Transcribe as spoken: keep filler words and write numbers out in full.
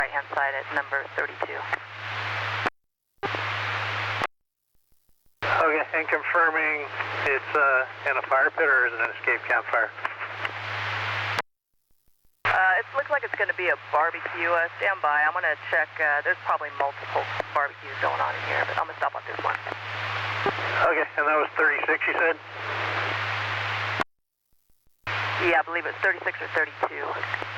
right-hand side at number thirty-two. Okay, and confirming it's uh, in a fire pit or is it an escape campfire? Uh, it looks like it's going to be a barbecue. Uh, stand by. I'm going to check. Uh, there's probably multiple barbecues going on in here, but I'm going to stop on this one. Okay, and that was thirty-six, you said? Yeah, I believe it's thirty-six or thirty-two.